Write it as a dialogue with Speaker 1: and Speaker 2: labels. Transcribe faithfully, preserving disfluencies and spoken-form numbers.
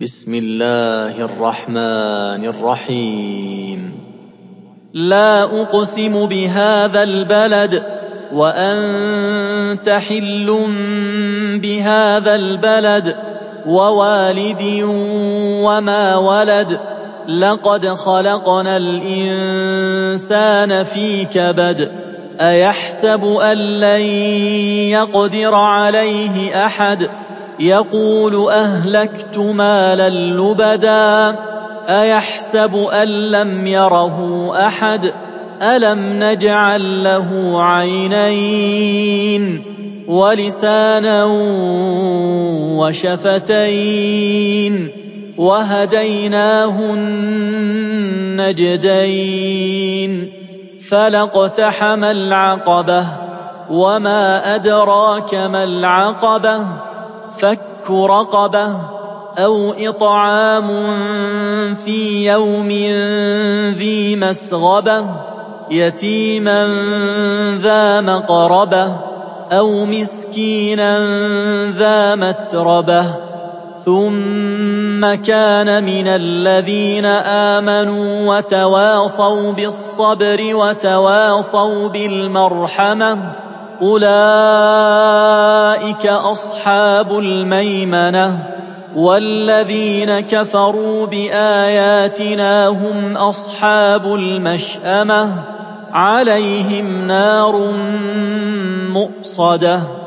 Speaker 1: بسم الله الرحمن الرحيم
Speaker 2: لا أقسم بهذا البلد وأنت حل بهذا البلد ووالد وما ولد لقد خلقنا الإنسان في كبد أيحسب أن لن يقدر عليه أحد يقول أهلكت مالا لبدا أيحسب أن لم يره أحد ألم نجعل له عينين ولسانا وشفتين وهديناه النجدين فلاقتحم العقبة وما أدراك ما العقبة فك رقبة أو إطعام في يوم ذي مسغبة يتيما ذا مقربة أو مسكينا ذا متربة ثم كان من الذين آمنوا وتواصوا بالصبر وتواصوا بالمرحمة أولئك أصحاب الميمنة والذين كفروا بآياتنا هم أصحاب المشأمة عليهم نار مؤصدة